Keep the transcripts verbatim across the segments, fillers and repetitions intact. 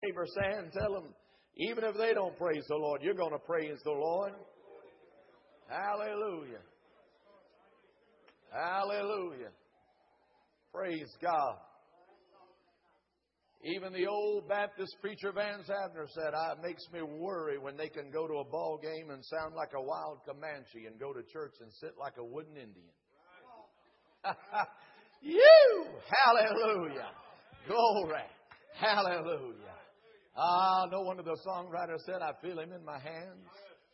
neighbor's hand. Tell them, even if they don't praise the Lord, you're going to praise the Lord. Hallelujah. Hallelujah. Praise God. Even the old Baptist preacher Vance Havner said, "Ah, it makes me worry when they can go to a ball game and sound like a wild Comanche and go to church and sit like a wooden Indian." You! Hallelujah. Glory. Hallelujah. Ah, no wonder the songwriter said, "I feel Him in my hands.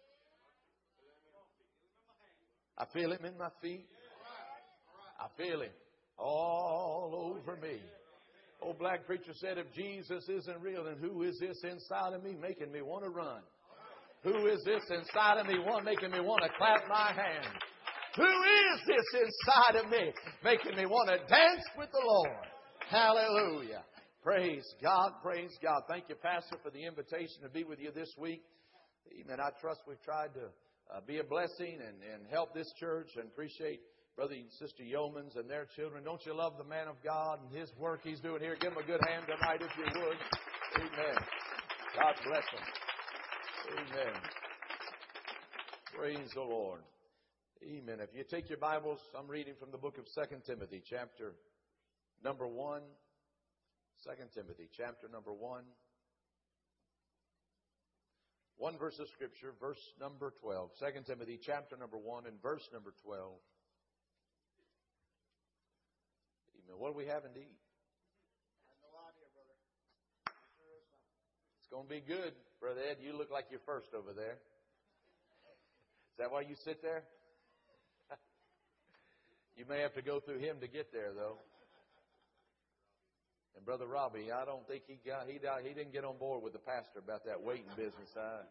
I feel Him in my feet. I feel Him all over me." Old black preacher said, "If Jesus isn't real, then who is this inside of me making me want to run? Who is this inside of me one making me want to clap my hands? Who is this inside of me making me want to dance with the Lord?" Hallelujah. Praise God. Praise God. Thank you, Pastor, for the invitation to be with you this week. Amen. I trust we've tried to uh, be a blessing and, and help this church, and appreciate Brother and Sister Yeomans and their children. Don't you love the man of God and his work he's doing here? Give him a good hand tonight if you would. Amen. God bless him. Amen. Praise the Lord. Amen. If you take your Bibles, I'm reading from the book of Second Timothy, chapter number one. Second Timothy, chapter number one. One verse of Scripture, verse number twelve. Second Timothy, chapter number one, and verse number twelve. Amen. What are we having to eat? I have no idea, brother. Sure is not. It's going to be good, Brother Ed. You look like you're first over there. Is that why you sit there? You may have to go through him to get there, though. And Brother Robbie, I don't think he got he he didn't get on board with the pastor about that waiting business. Huh?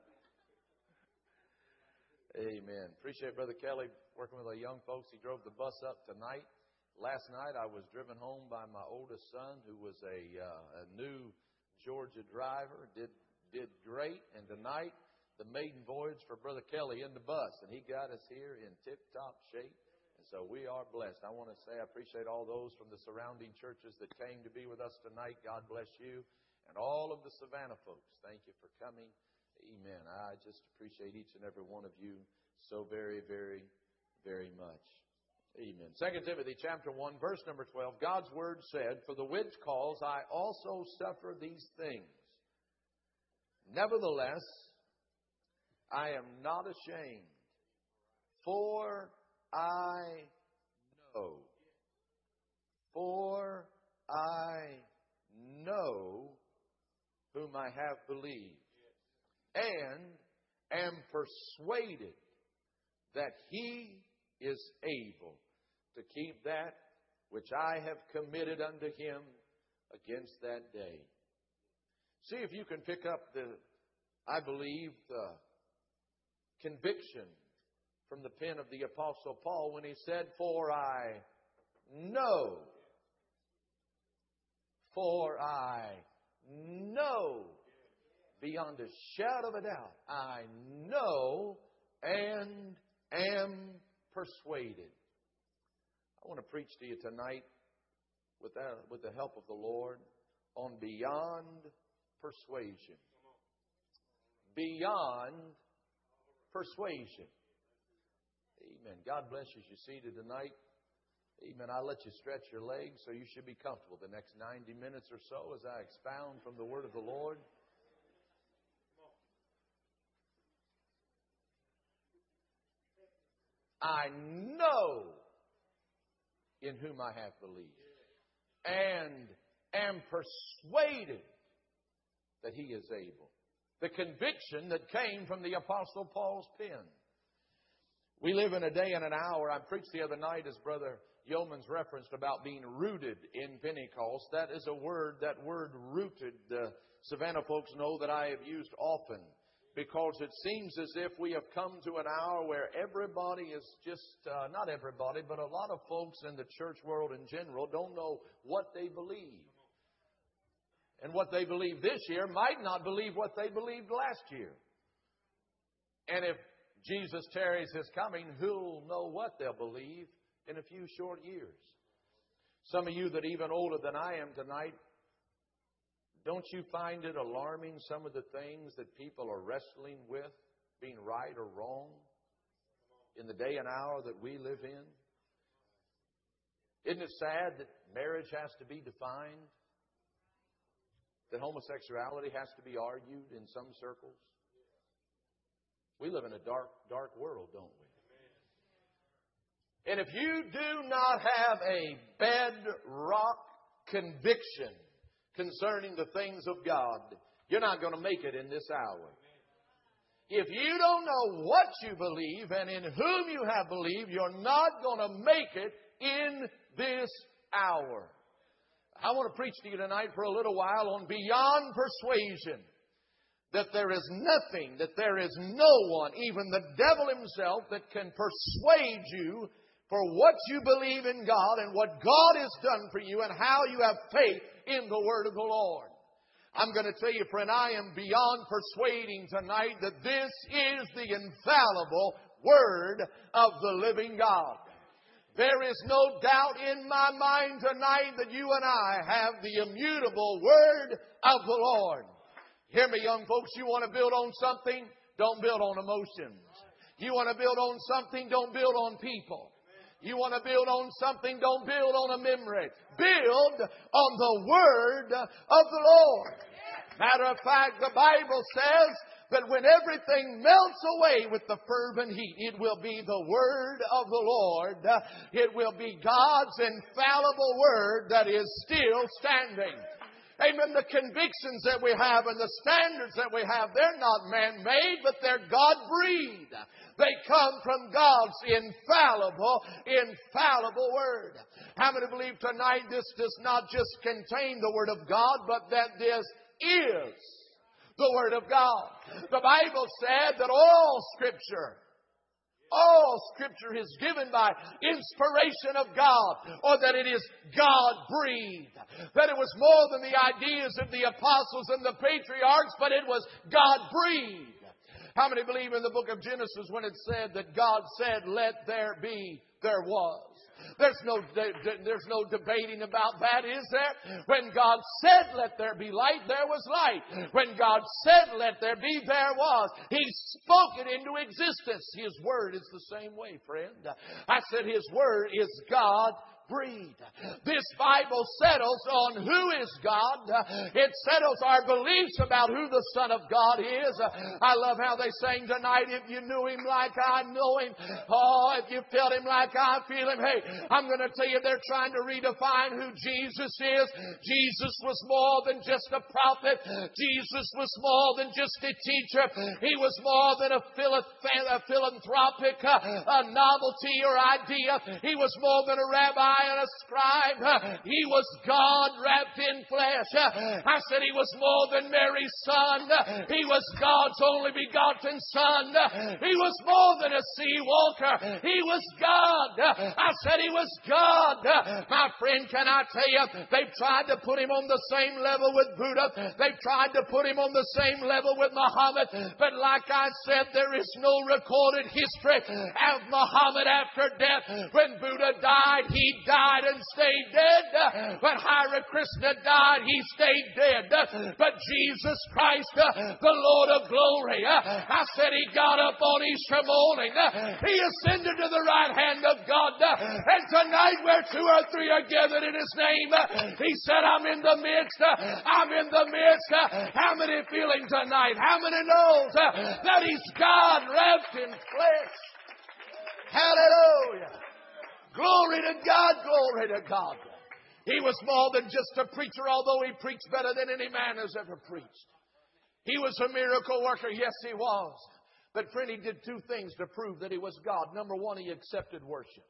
Amen. Appreciate Brother Kelly working with our young folks. He drove the bus up tonight. Last night I was driven home by my oldest son, who was a uh, a new Georgia driver. Did did great. And tonight the maiden voyage for Brother Kelly in the bus, and he got us here in tip-top shape. So we are blessed. I want to say I appreciate all those from the surrounding churches that came to be with us tonight. God bless you. And all of the Savannah folks, thank you for coming. Amen. I just appreciate each and every one of you so very, very, very much. Amen. Second Timothy chapter one, verse number twelve. God's word said, "For the which cause I also suffer these things. Nevertheless, I am not ashamed, for I know, for I know whom I have believed, and am persuaded that He is able to keep that which I have committed unto Him against that day." See if you can pick up the, I believe, the conviction from the pen of the Apostle Paul when he said, "For I know, for I know, beyond a shadow of a doubt, I know and am persuaded." I want to preach to you tonight with the, with the help of the Lord on beyond persuasion. Beyond persuasion. Amen. God bless you as you're seated tonight. Amen. I'll let you stretch your legs, so you should be comfortable the next ninety minutes or so as I expound from the Word of the Lord. I know in whom I have believed, and am persuaded that He is able. The conviction that came from the Apostle Paul's pen. We live in a day and an hour. I preached the other night, as Brother Yeomans referenced, about being rooted in Pentecost. That is a word, that word rooted, the Savannah folks know that I have used often, because it seems as if we have come to an hour where everybody is just, uh, not everybody, but a lot of folks in the church world in general don't know what they believe. And what they believe this year might not believe what they believed last year. And if Jesus tarries His coming, who'll know what they'll believe in a few short years? Some of you that are even older than I am tonight Don't you find it alarming, some of the things that people are wrestling with, being right or wrong, in the day and hour that we live in? Isn't it sad that marriage has to be defined? That homosexuality has to be argued in some circles? We live in a dark, dark world, don't we? And if you do not have a bedrock conviction concerning the things of God, you're not going to make it in this hour. If you don't know what you believe and in whom you have believed, you're not going to make it in this hour. I want to preach to you tonight for a little while on beyond persuasion. That there is nothing, that there is no one, even the devil himself, that can persuade you for what you believe in God and what God has done for you and how you have faith in the Word of the Lord. I'm going to tell you, friend, I am beyond persuading tonight that this is the infallible Word of the living God. There is no doubt in my mind tonight that you and I have the immutable Word of the Lord. Hear me, young folks, you want to build on something? Don't build on emotions. You want to build on something? Don't build on people. You want to build on something? Don't build on a memory. Build on the Word of the Lord. Matter of fact, the Bible says that when everything melts away with the fervent heat, it will be the Word of the Lord. It will be God's infallible Word that is still standing. Amen. The convictions that we have and the standards that we have, they're not man-made, but they're God-breathed. They come from God's infallible, infallible Word. How many believe tonight this does not just contain the Word of God, but that this is the Word of God? The Bible said that all Scripture, all Scripture is given by inspiration of God, or that it is God-breathed. That it was more than the ideas of the apostles and the patriarchs, but it was God-breathed. How many believe in the book of Genesis when it said that God said, "Let there be," there was? There's no, there's no debating about that, is there? When God said, "Let there be light," there was light. When God said, "Let there be," there was. He spoke it into existence. His Word is the same way, friend. I said His Word is God breathed. This Bible settles on who is God. It settles our beliefs about who the Son of God is. I love how they sang tonight, "If you knew Him like I know Him." Oh, if you felt Him like I feel Him. Hey, I'm going to tell you, they're trying to redefine who Jesus is. Jesus was more than just a prophet. Jesus was more than just a teacher. He was more than a philanthropic a novelty or idea. He was more than a rabbi and a scribe. He was God wrapped in flesh. I said He was more than Mary's son. He was God's only begotten Son. He was more than a sea walker. He was God. I said He was God. My friend, can I tell you, they've tried to put Him on the same level with Buddha. They've tried to put Him on the same level with Muhammad. But like I said, there is no recorded history of Muhammad after death. When Buddha died, he died and stayed dead. When Hare Krishna died, he stayed dead. But Jesus Christ, the Lord of glory, I said He got up on Easter morning. He ascended to the right hand of God. And tonight where two or three are gathered in His name, He said, "I'm in the midst. I'm in the midst." How many feel Him tonight? How many knows that He's God wrapped in flesh? Hallelujah. Glory to God, glory to God. He was more than just a preacher, although He preached better than any man has ever preached. He was a miracle worker. Yes, He was. But friend, He did two things to prove that He was God. Number one, He accepted worship.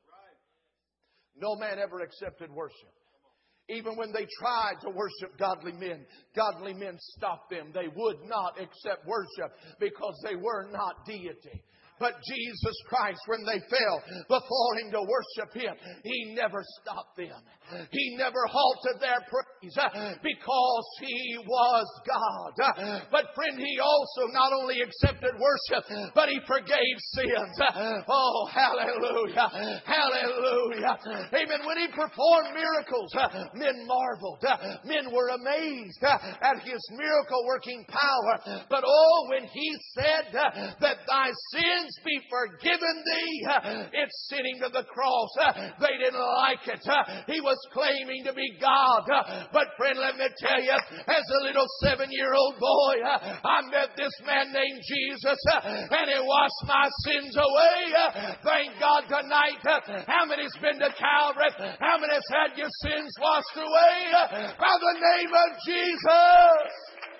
No man ever accepted worship. Even when they tried to worship godly men, godly men stopped them. They would not accept worship because they were not deity. But Jesus Christ, when they fell before Him to worship Him, He never stopped them. He never halted their praise because He was God. But friend, He also not only accepted worship, but He forgave sins. Oh, hallelujah. Hallelujah. Amen. When He performed miracles, men marveled. Men were amazed at His miracle working power. But oh, when He said that thy sins be forgiven thee, it's sitting to the cross. They didn't like it. He was claiming to be God. But friend, let me tell you, as a little seven-year-old boy, I met this man named Jesus, and He washed my sins away. Thank God tonight. How many's been to Calvary? How many's had your sins washed away by the name of Jesus?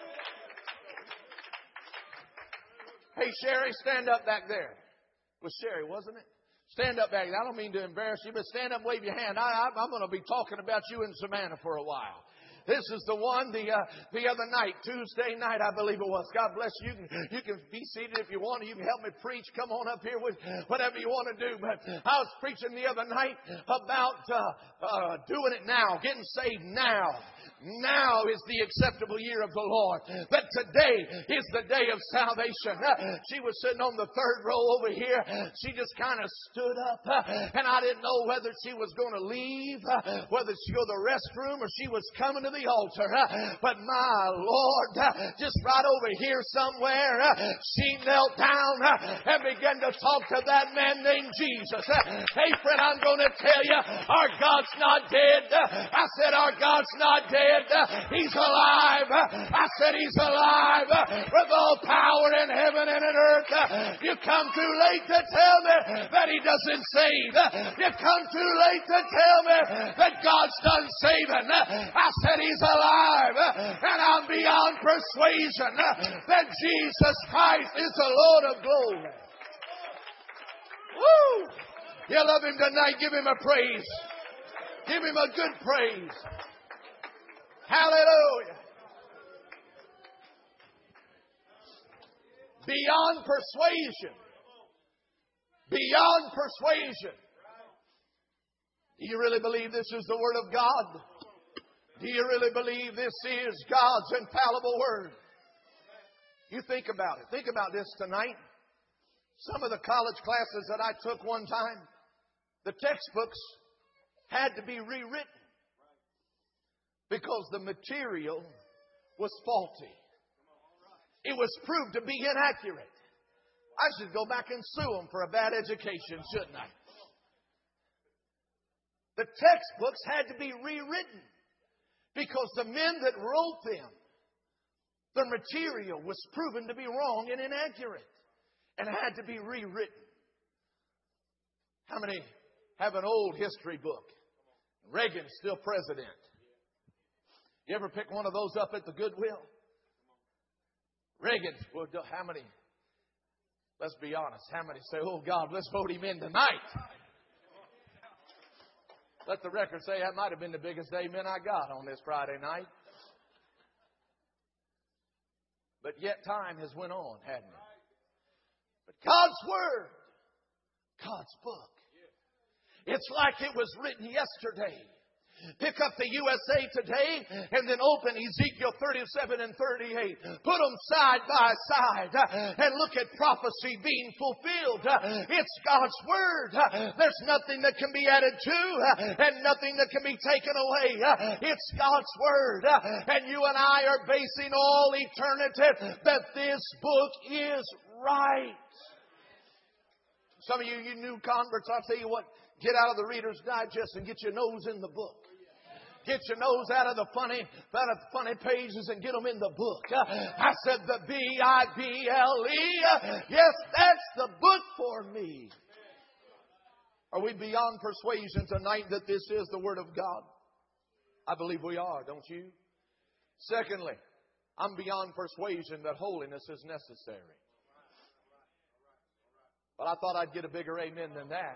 Hey, Sherry, stand up back there. It was Sherry, wasn't it? Stand up back there. I don't mean to embarrass you, but stand up and wave your hand. I, I, I'm going to be talking about you in Savannah for a while. This is the one the uh, the other night, Tuesday night, I believe it was. God bless you. You can, you can be seated if you want. You can help me preach. Come on up here with whatever you want to do. But I was preaching the other night about uh, uh, doing it now, getting saved now. Now is the acceptable year of the Lord. That today is the day of salvation. She was sitting on the third row over here. She just kind of stood up. And I didn't know whether she was going to leave, whether she go to the restroom, or she was coming to the altar. But my Lord, just right over here somewhere, she knelt down and began to talk to that man named Jesus. Hey friend, I'm going to tell you, our God's not dead. I said our God's not dead. He's alive. I said He's alive with all power in heaven and in earth. You come too late to tell me that He doesn't save. You come too late to tell me that God's done saving. I said He's alive, and I'm beyond persuasion that Jesus Christ is the Lord of glory. Woo! You love Him tonight. Give Him a praise. Give Him a good praise. Hallelujah. Beyond persuasion. Beyond persuasion. Do you really believe this is the Word of God? Do you really believe this is God's infallible Word? You think about it. Think about this tonight. Some of the college classes that I took one time, the textbooks had to be rewritten because the material was faulty. It was proved to be inaccurate. I should go back and sue them for a bad education, shouldn't I? The textbooks had to be rewritten because the men that wrote them, the material was proven to be wrong and inaccurate, and it had to be rewritten. How many have an old history book? Reagan's still president. You ever pick one of those up at the Goodwill? Reagan, well, how many, let's be honest, how many say, oh God, let's vote him in tonight? Let the record say that might have been the biggest amen I got on this Friday night. But yet time has went on, hadn't it? But God's Word, God's book, it's like it was written yesterday. Pick up the U S A Today and then open Ezekiel thirty-seven and thirty-eight. Put them side by side and look at prophecy being fulfilled. It's God's Word. There's nothing that can be added to and nothing that can be taken away. It's God's Word. And you and I are basing all eternity that this book is right. Some of you, you new converts, I'll tell you what, get out of the Reader's Digest and get your nose in the book. Get your nose out of the funny, out of the funny pages and get them in the book. I said the B I B L E. Yes, that's the book for me. Are we beyond persuasion tonight that this is the Word of God? I believe we are, don't you? Secondly, I'm beyond persuasion that holiness is necessary. But I thought I'd get a bigger amen than that.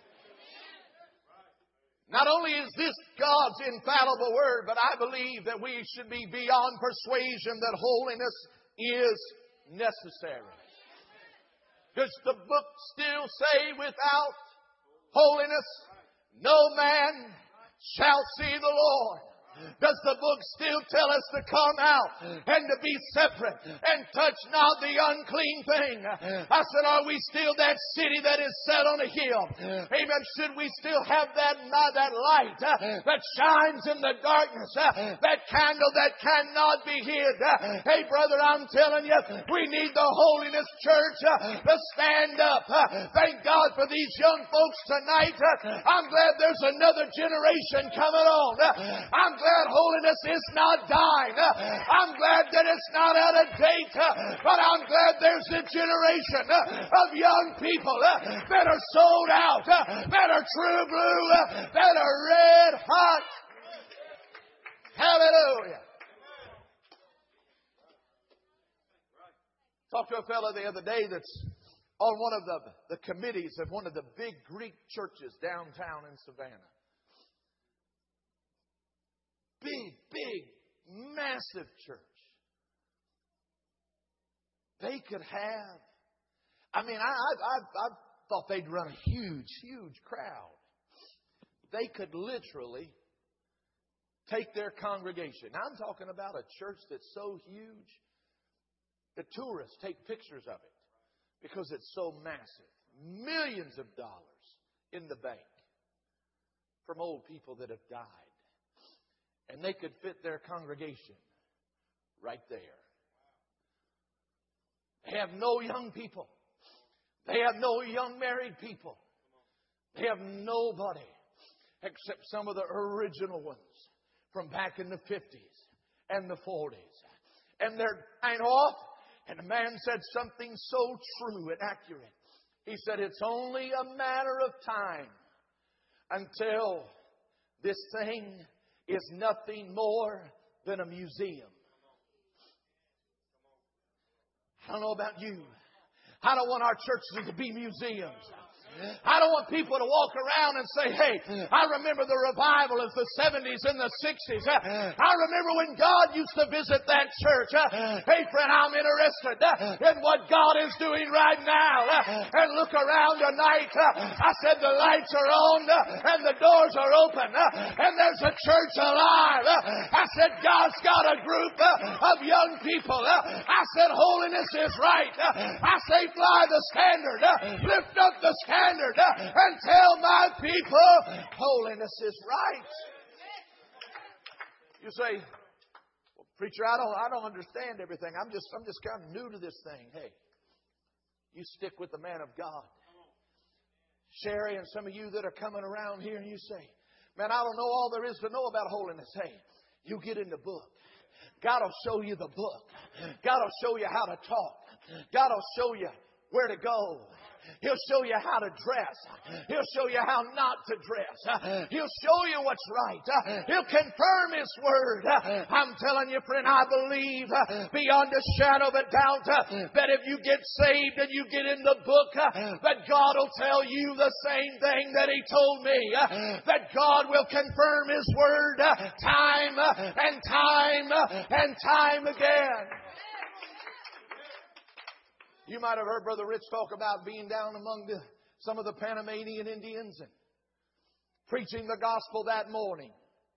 Not only is this God's infallible Word, but I believe that we should be beyond persuasion that holiness is necessary. Does the book still say without holiness no man shall see the Lord? Does the book still tell us to come out and to be separate and touch not the unclean thing? I said, are we still that city that is set on a hill? Amen. Should we still have that, that light that shines in the darkness? That candle that cannot be hid? Hey, brother, I'm telling you, we need the holiness church to stand up. Thank God for these young folks tonight. I'm glad there's another generation coming on. I'm glad holiness is not dying. I'm glad that it's not out of date, but I'm glad there's a generation of young people that are sold out, that are true blue, that are red hot. Hallelujah. Talked to a fellow the other day that's on one of the, the committees of one of the big Greek churches downtown in Savannah. Big, big, massive church. They could have, I mean, I, I, I, I thought they'd run a huge, huge crowd. They could literally take their congregation. Now, I'm talking about a church that's so huge that tourists take pictures of it because it's so massive. Millions of dollars in the bank from old people that have died. And they could fit their congregation right there. They have no young people. They have no young married people. They have nobody except some of the original ones from back in the fifties and the forties. And they're dying off. And the man said something so true and accurate. He said, it's only a matter of time until this thing is nothing more than a museum. I don't know about you. I don't want our churches to be museums. I don't want people to walk around and say, hey, I remember the revival of the seventies and the sixties. I remember when God used to visit that church. Hey, friend, I'm interested in what God is doing right now. And look around tonight. I said the lights are on and the doors are open and there's a church alive. I said God's got a group of young people. I said holiness is right. I say fly the standard. Lift up the standard. And tell my people holiness is right. You say, well, preacher, I don't I don't understand everything. I'm just I'm just kind of new to this thing. Hey, you stick with the man of God. Sherry and some of you that are coming around here and you say, man, I don't know all there is to know about holiness. Hey, you get in the book. God will show you the book. God will show you how to talk. God will show you where to go. He'll show you how to dress. He'll show you how not to dress. He'll show you what's right. He'll confirm His Word. I'm telling you, friend, I believe beyond a shadow of a doubt that if you get saved and you get in the book, that God will tell you the same thing that He told me. That God will confirm His Word time and time and time again. You might have heard Brother Rich talk about being down among the, some of the Panamanian Indians and preaching the gospel that morning.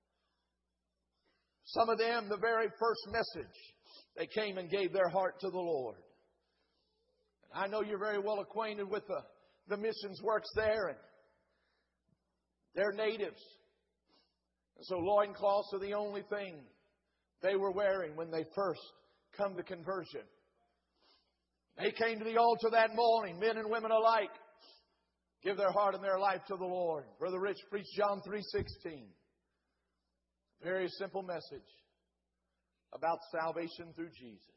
Some of them, the very first message, they came and gave their heart to the Lord. And I know you're very well acquainted with the, the missions works there, and they're natives. And so loincloths are the only thing they were wearing when they first come to conversion. They came to the altar that morning, men and women alike, give their heart and their life to the Lord. Brother Rich preached John three sixteen. Very simple message about salvation through Jesus.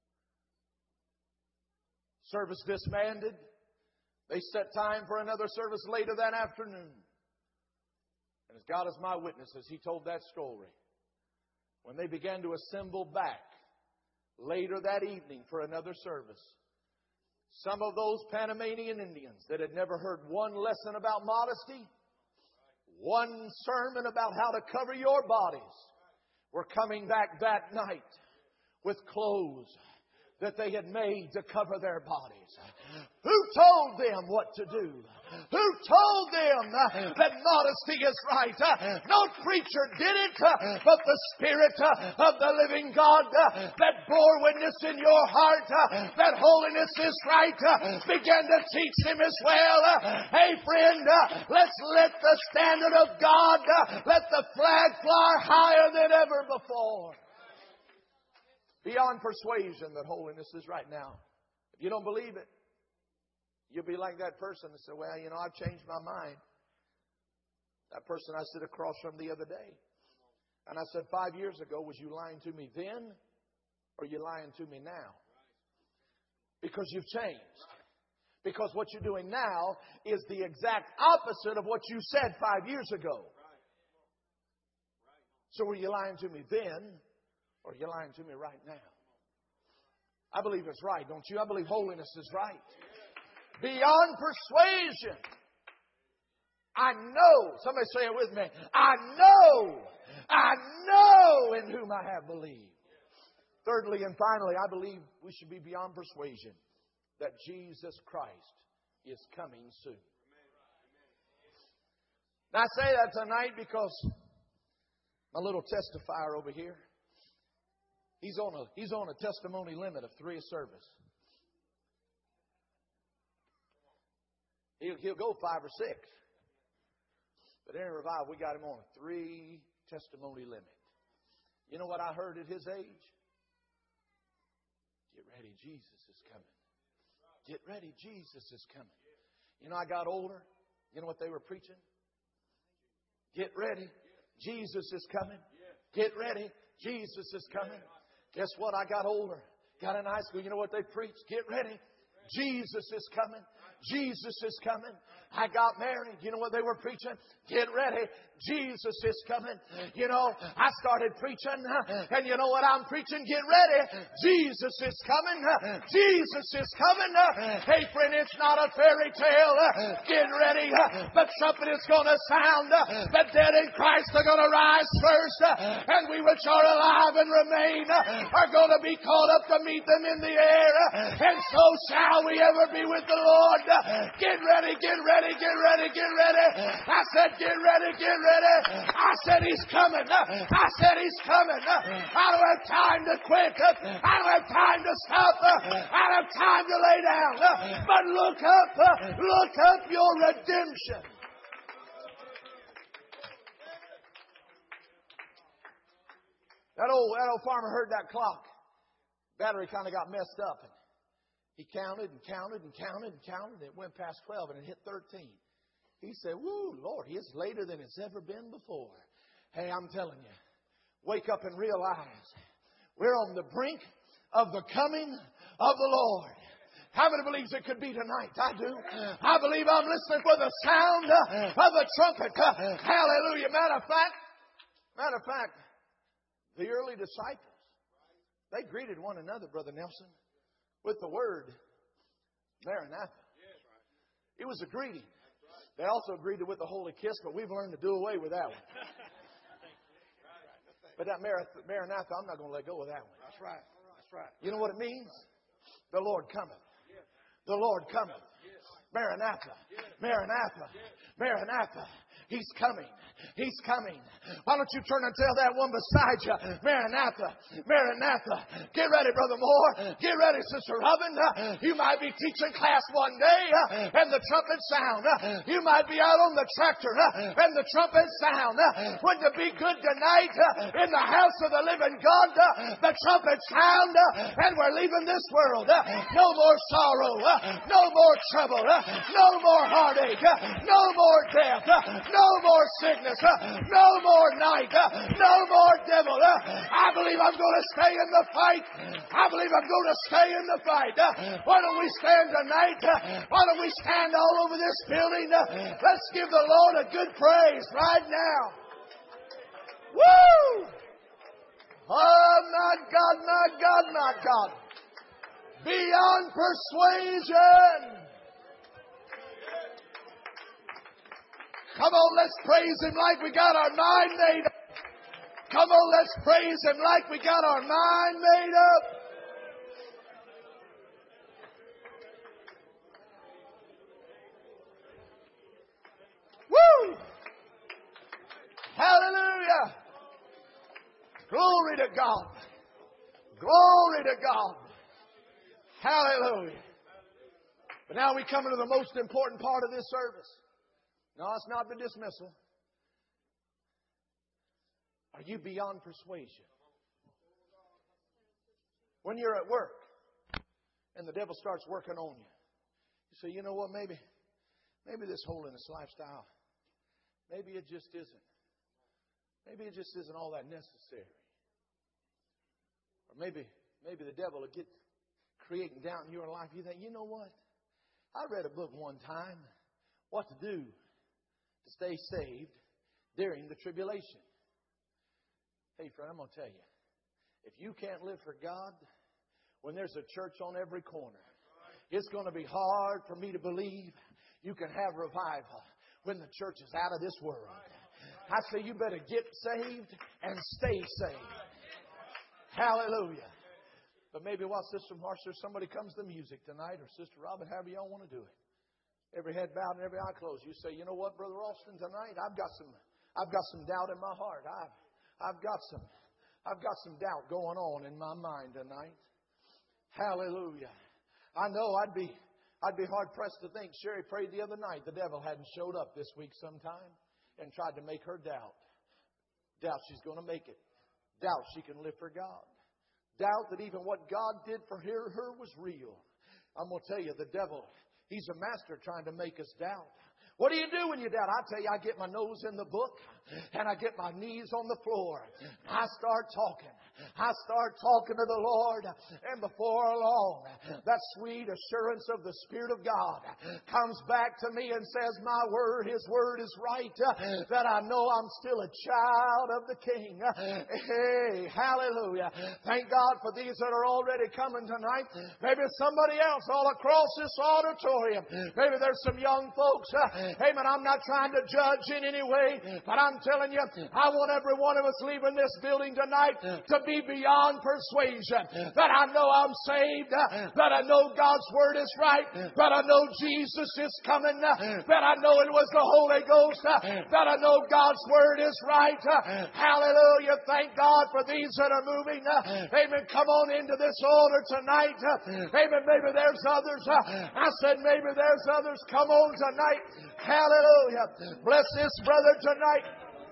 Service disbanded. They set time for another service later that afternoon. And as God is my witness, as he told that story, when they began to assemble back later that evening for another service, some of those Panamanian Indians that had never heard one lesson about modesty, one sermon about how to cover your bodies, were coming back that night with clothes that they had made to cover their bodies? Who told them what to do? Who told them uh, that modesty is right? Uh, no preacher did it, uh, but the Spirit uh, of the living God uh, that bore witness in your heart uh, that holiness is right uh, began to teach him as well. Uh, hey friend, uh, let's let the standard of God, uh, let the flag fly higher than ever before. Beyond persuasion that holiness is right now. If you don't believe it, you'll be like that person that said, well, you know, I've changed my mind. That person I sit across from the other day. And I said, five years ago, was you lying to me then? Or are you lying to me now? Because you've changed. Because what you're doing now is the exact opposite of what you said five years ago. So were you lying to me then? Or are you lying to me right now? I believe it's right, don't you? I believe holiness is right. Beyond persuasion. I know. Somebody say it with me. I know. I know in whom I have believed. Thirdly and finally, I believe we should be beyond persuasion that Jesus Christ is coming soon. Now I say that tonight because my little testifier over here, he's on a he's on a testimony limit of three a service. He'll, he'll go five or six. But in revival, we got him on a three testimony limit. You know what I heard at his age? Get ready, Jesus is coming. Get ready, Jesus is coming. You know, I got older. You know what they were preaching? Get ready, Jesus is coming. Get ready, Jesus is coming. Guess what? I got older. Got in high school. You know what they preached? Get ready, Jesus is coming. Jesus is coming. I got married. You know what they were preaching? Get ready. Jesus is coming. You know, I started preaching, and you know what I'm preaching? Get ready. Jesus is coming. Jesus is coming. Hey, friend, it's not a fairy tale. Get ready. The trumpet is going to sound. The dead in Christ are going to rise first, and we which are alive and remain are going to be caught up to meet them in the air, and so shall we ever be with the Lord. Get ready, get ready, get ready, get ready. I said, get ready, get ready. I said, he's coming. I said, he's coming. I don't have time to quit. I don't have time to stop. I don't have time to lay down. But look up, look up your redemption. That old, that old farmer heard that clock. Battery kind of got messed up. He counted and counted and counted and counted. And it went past twelve and it hit thirteen. He said, woo, Lord, it's later than it's ever been before. Hey, I'm telling you, wake up and realize we're on the brink of the coming of the Lord. How many believes it could be tonight? I do. I believe I'm listening for the sound of the trumpet. Hallelujah. Matter of fact, matter of fact, the early disciples, they greeted one another, Brother Nelson, with the word Maranatha. It was a greeting. They also greeted with the holy kiss, but we've learned to do away with that one. But that Maranatha, I'm not going to let go of that one. That's right. That's right. You know what it means? The Lord cometh. The Lord cometh. Maranatha. Maranatha. Maranatha. He's coming. He's coming. Why don't you turn and tell that one beside you, Maranatha, Maranatha. Get ready, Brother Moore. Get ready, Sister Robin. You might be teaching class one day and the trumpet sound. You might be out on the tractor and the trumpet sound. Wouldn't it be good tonight in the house of the living God? The trumpet sound and we're leaving this world. No more sorrow. No more trouble. No more heartache. No more death. No more sickness. No more night. No more devil. I believe I'm going to stay in the fight. I believe I'm going to stay in the fight. Why don't we stand tonight? Why don't we stand all over this building? Let's give the Lord a good praise right now. Woo! Oh, my God, my God, my God. Beyond persuasion. Come on, let's praise Him like we got our mind made up. Come on, let's praise Him like we got our mind made up. Glory to God. Glory to God. Hallelujah. But now we come into the most important part of this service. No, it's not the dismissal. Are you beyond persuasion? When you're at work and the devil starts working on you, you say, you know what, maybe, maybe this holiness lifestyle, maybe it just isn't. Maybe it just isn't all that necessary. Or maybe, maybe the devil will get creating doubt in your life. You think, you know what? I read a book one time, What to Do to Stay Saved During the Tribulation. Hey, friend, I'm going to tell you, if you can't live for God when there's a church on every corner, it's going to be hard for me to believe you can have revival when the church is out of this world. I say you better get saved and stay saved. Hallelujah. But maybe while Sister Marcia or somebody comes to music tonight, or Sister Robin, however y'all want to do it, every head bowed and every eye closed, you say, you know what, Brother Austin, tonight I've got some, I've got some doubt in my heart. I've, I've got some, I've got some doubt going on in my mind tonight. Hallelujah. I know I'd be, I'd be hard pressed to think Sherry prayed the other night the devil hadn't showed up this week sometime and tried to make her doubt. Doubt she's going to make it. Doubt she can live for God. Doubt that even what God did for her, her was real. I'm going to tell you, the devil, he's a master trying to make us doubt. What do you do when you doubt? I tell you, I get my nose in the book and I get my knees on the floor. I start talking. I start talking to the Lord, and before long, that sweet assurance of the Spirit of God comes back to me and says, my word, His word is right, that I know I'm still a child of the King. Hey, hallelujah. Thank God for these that are already coming tonight. Maybe somebody else all across this auditorium. Maybe there's some young folks. Amen. I'm not trying to judge in any way, but I'm telling you, I want every one of us leaving this building tonight to be beyond persuasion. That I know I'm saved, that I know God's Word is right, that I know Jesus is coming, that I know it was the Holy Ghost, that I know God's Word is right. Hallelujah. Thank God for these that are moving. Amen. Come on into this altar tonight. Amen. Maybe there's others. I said maybe there's others. Come on tonight. Hallelujah. Bless this brother tonight.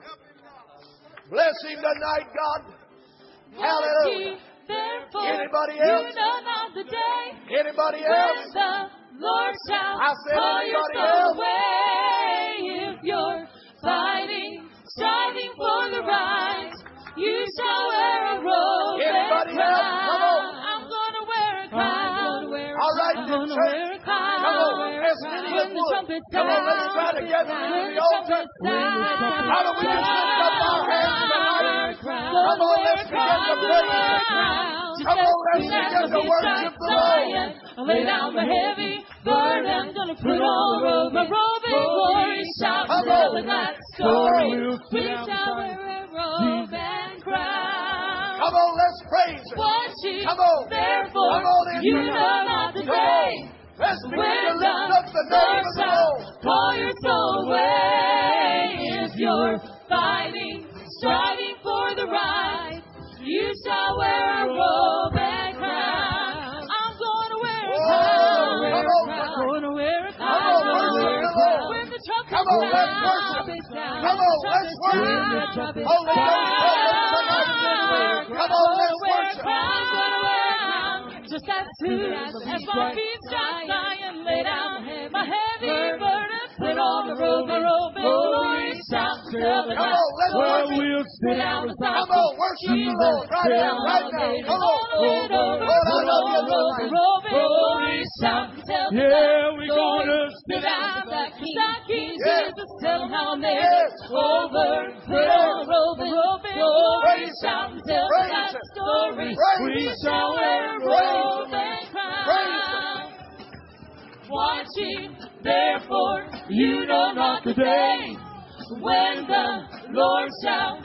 Bless him tonight, God. Hallelujah. Anybody else? You know not the day. Anybody else? When the Lord shall I said call your anybody soul else? away. If you're fighting, striving for the right, you shall wear a robe. Anybody and else? crown. Come on. I'm gonna wear a crown. All right, I'm then, gonna church. wear a crown. Come on, as many as When the would. trumpet Come on, let's try sounds, together when to the the altar. trumpet sounds, How do we just lift up our hands tonight? Come on, let's begin to praise Him. Come on, let's begin to worship the Lord. Lay down the heavy burden, gonna put on the robe, my robe and glory, shout Come tell on. the glad story. Come We shall wear a robe and crown. Come on, let's praise Him. What ye Come on. therefore, Come on in you tonight. know not the Come day. on. Let's begin When to lift up the the name Lord of the shall Lord. call your soul away. If you're fighting, striving for the right, you shall wear a robe and crown. I'm going to wear a crown. I'm going to wear a crown. Come on, worship the Lord. When the trumpet Come on, let's worship. Come on, let's worship. Holy Ghost, help us tonight. Come on, let's worship. Just as soon as my feet shall Zion, lay down my heavy burden, put on the robe, the robe and glory, shout till the Come on, let's worship. we'll sit down the Come on, worship the Lord right now, right now. Come on. Lord, I love you tonight. robe and glory, shout till the Yeah, we're gonna sit down the King, King Yes. Jesus, tell him how I made Yes. it over, put on the robe and robe and glory, Praise shout Him. till Praise that Him. story. Praise We Him. shall wear a Praise robe Him. and Praise crown. Watching, therefore, you know not the day when the Lord shall